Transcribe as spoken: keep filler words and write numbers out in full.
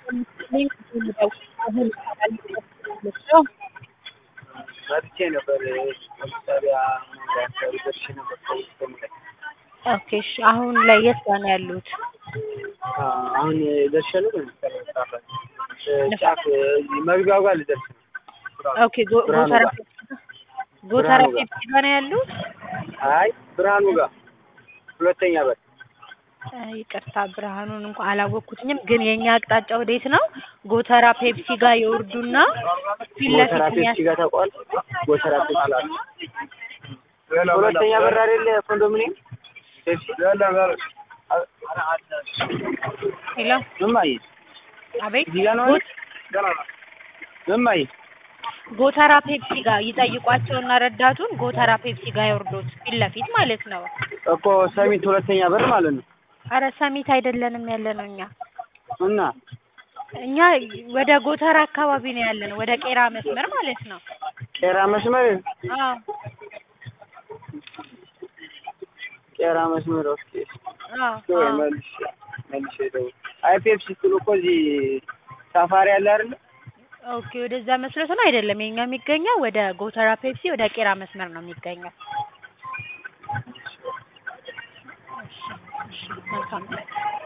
ሊንክ ነው አሁን አላልኩም መጥቼ ነበር ለምሳሌ አሁን ደርሼ ነበር ከውስጥ ኦኬ እሺ አሁን ላይ የት ጋር ነው ያሉት? አሁን ደርሼ ነው ጫፍ መግቢያው ጋር ልደርስ ነው። ኦኬ ጎተራ ጎተራ ፔፕሲ ጋር ነው ያሉት? አይ ብርሃኑ ጋር ሁለተኛ በር ይቅርታ ብርሃኑን እንኳን አላወቅኩትኝም ግን የኛ አቅጣጫ ወዴት ነው? ጎተራ ፔፕሲ ጋር ይወርዱና ፊት ለፊት ጎተራ ፔፕሲ ጋር ታውቀዋል? ጎተራ ፔፕሲ ሁለተኛ በር አይደለ ኮንዶሚኒየም ፔፕሲ ሄሎ እማዬ አቤት ጎት እማዬ ጎተራ ፔፕሲ ጋር ይጠይቋቸውና ረዳቱን ጎተራ ፔፕሲ ጋር ይወርዱት ፊት ለፊት ማለት ነው እኮ ሰሚት ሁለተኛ በር ማለት ነው። አረ ሰሚት አይደለንም ያለነው እኛ እና እኛ ወደ ጎተራ አካባቢ ነው ያለነው ወደ ቄራ መስመር ማለት ነው። ቄራ መስመር አዎ ቄራ መስመር ኦኬ አዎ መልሽ መልሽ ደው አይ ፔፕሲ ትሉ እኮ እዚህ ሳፋሪ አለ አይደል? ኦኬ ወደዛ መስሎት ነው አይደለም የኛ የሚገኘው ወደ ጎተራ ፔፕሲ ወደ ቄራ መስመር ነው የሚገኘው። እሺ እሺ መልካም